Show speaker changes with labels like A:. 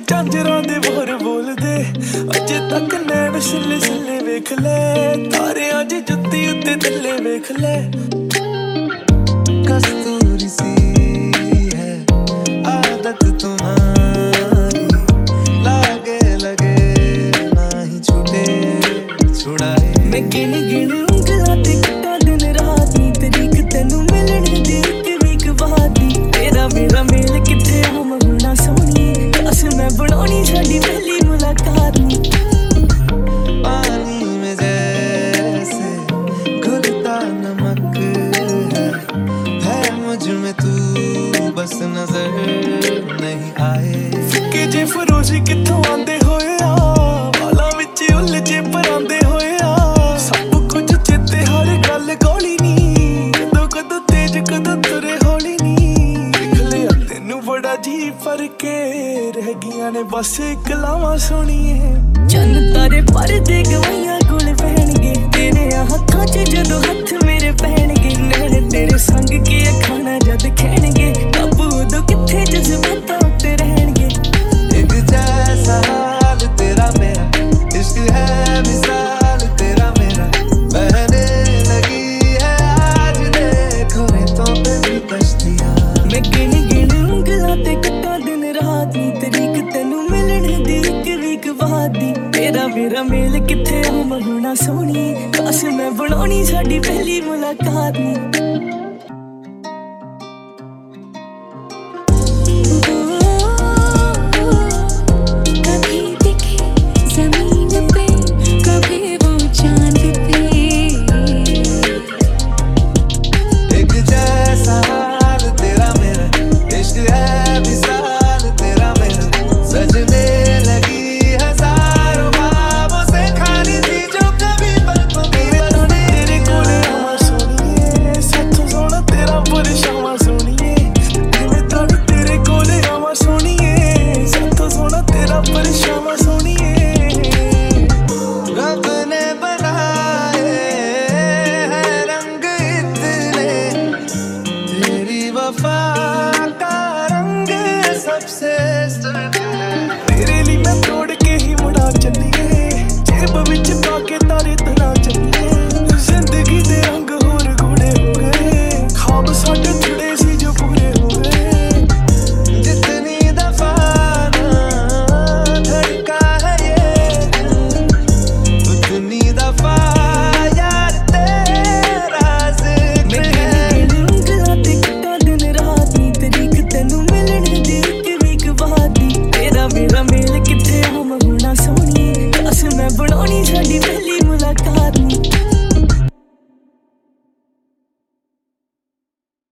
A: झांजरां दे bore बोलदे अजे तक नैन सिले सिले वेख ले तारियां दी जुत्ती उत्ते थल्ले वेख ले कस्तूरी सी है आदत तुम्हारी लागे लगे ना ही छूटे छुड़ाए मैं गिन गिन उंगलां ते कट्टां दिन रात नी तरीक तैनू मिलण दी इक वीक बाद नी तेरा मेरा मेल किथे हम होना सोहणी काश मैं बनाउणी साडी पहली मुलाकात नी पानी में जैसे घुलता नमक है मुझ में तू बस नजर नहीं आए फिक्के जे फरोजी किथों आंदे होए आ वाला विच उलझे परांदे होए आ सब कुछ चेते हर गल गौली नी कदों कदों तेज कदों तुरे हौली नी देख लिया तेनू बड़ा जी फर्क रह गईयां ने बस इक लावां सोहणीए चन्न तारे परदे गवाइयां कोल पैणगे तेरे हत्थां च जदों हत्थ मेरे पैणगे नैन तेरे संग के खाना जद खैणगे काबू उदों किथे जज्बातां उत्ते रहणगे एक जैसा हाल तेरा मेरा इश्क है मिसाल तेरा मेरा बहने लगी है आज देखो रेतों पे भी कश्तियां मैं गिन गिन उंगलां ते कट्टां दिन रात नी तरीक तैनू मिलण दी इक वीक बाद नी तेरा मेरा मेल किथे हम होना सोहणी काश मैं बनाउणी साडी पहली मुलाकात नी सजने